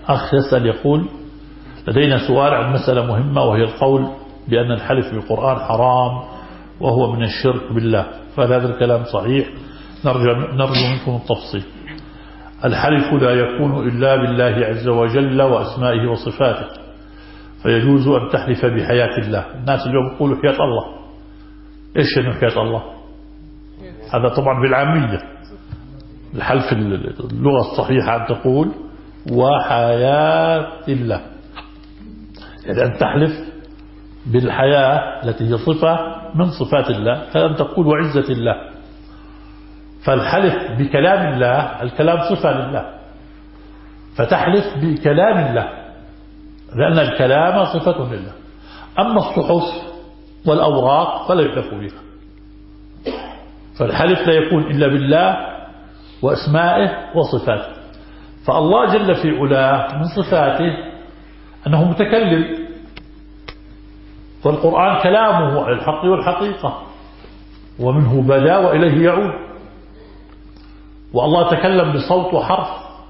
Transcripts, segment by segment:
أخ يسأل يقول: لدينا سؤال عن مسألة مهمة، وهي القول بأن الحلف بالقرآن حرام وهو من الشرك بالله، فهذا الكلام صحيح؟ نرجو منكم التفصيل. الحلف لا يكون إلا بالله عز وجل وأسمائه وصفاته، فيجوز أن تحلف بحياة الله. الناس اليوم يقولوا حياة الله. إيش يعني حياة الله؟ هذا طبعا بالعامية. الحلف اللغة الصحيحة أن تقول وحياة الله، يعني أن تحلف بالحياة التي هي صفة من صفات الله، فأن تقول وعزة الله. فالحلف بكلام الله، الكلام صفة لله، فتحلف بكلام الله لأن الكلام صفة لله. أما الصحف والأوراق فلا يحلف بها. فالحلف لا يكون إلا بالله وأسمائه وصفاته. فالله جل في علاه من صفاته أنه متكلم، والقرآن كلامه على الحق والحقيقة، ومنه بدا وإليه يعود. والله تكلم بصوت وحرف،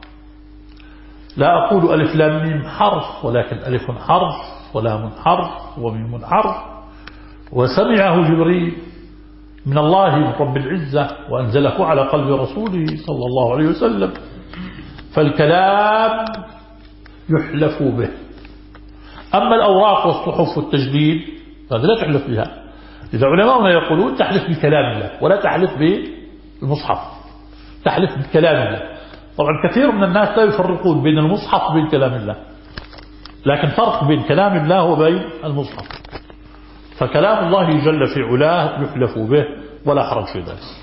لا أقول ألف لام ميم حرف، ولكن ألف حرف ولام حرف وميم حرف. وسمعه جبريل من الله من رب العزة، وأنزله على قلب رسوله صلى الله عليه وسلم. فالكلام يحلف به. أما الأوراق والصحف والتجديد هذا لا تحلف بها. إذا علماؤنا يقولون تحلف بكلام الله ولا تحلف بالمصحف، تحلف بكلام الله. طبعا كثير من الناس لا يفرقون بين المصحف وبين كلام الله، لكن فرق بين كلام الله وبين المصحف. فكلام الله جل في علاه يحلف به ولا حرج في ذلك.